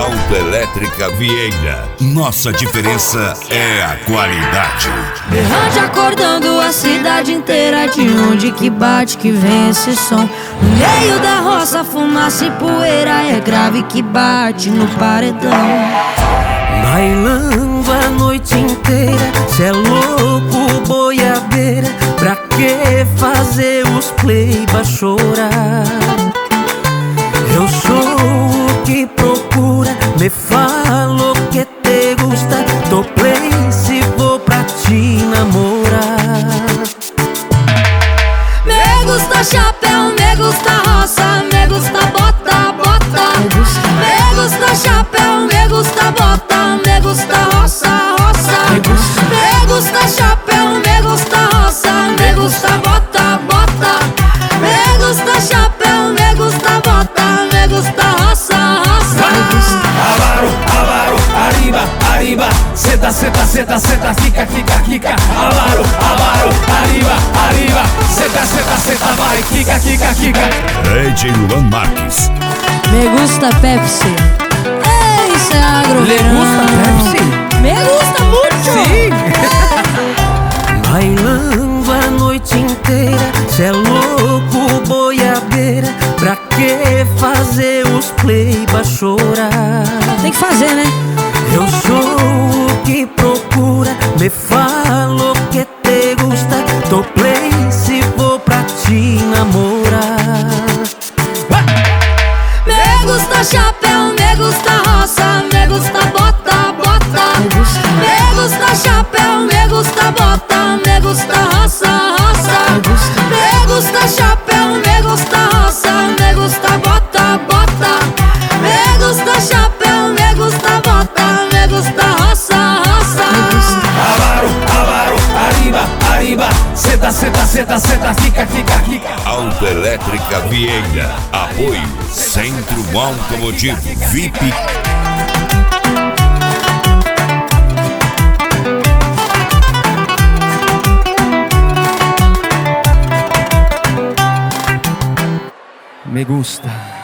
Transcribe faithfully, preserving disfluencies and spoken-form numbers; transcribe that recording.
Autoelétrica Vieira. Nossa diferença é a qualidade. Berrante acordando a cidade inteira. De onde que bate que vem esse som? No meio da roça, fumaça e poeira. É grave que bate no paredão. Bailando a noite inteira, cê é louco, boiadeira. Pra que fazer os pleiba chorar? Eu sou o que procura, me falo que te gusta. Tô play se vou pra te namorar. Me gusta chapéu, me gusta roça, me gusta bota, bota. Me gusta chapéu, me gusta bota, me gusta roça, roça. Me gusta chapéu, me gusta roça, me gusta bota, bota. Me gusta chapéu, me gusta bota, me gusta roça, roça. Avaro, avaro, arriba, arriba. Seta, seta, seta, seta, fica, fica, fica. Avaro, avaro, arriba, arriba. Seta, seta, seta, vai, fica, fica, fica. D J Luan Marques. Me gusta Pepsi. Ei, isso é agro. Le gusta Pepsi? Me gusta muito. Sim. Bailando a noite inteira, cê é louco, boiadeira. Pra que fazer os pleiba chorar? Tem que fazer, né? Eu sou o que procura, me falo que te gusta. Tô play se vou pra te namorar. Me gusta chapéu, me gusta roça, me gusta bota, bota. Me gusta chapéu, me gusta bota, me gusta roça, roça. Me gusta chapéu, me gusta roça, me gusta bota, bota. Me gusta chapéu, me gusta bota, me gusta roça, roça. Avaro, avaro, arriba, arriba. Seta, seta, seta, seta, fica, fica, fica. Autoelétrica Vieira. Apoio Centro Automotivo V I P. Me gusta.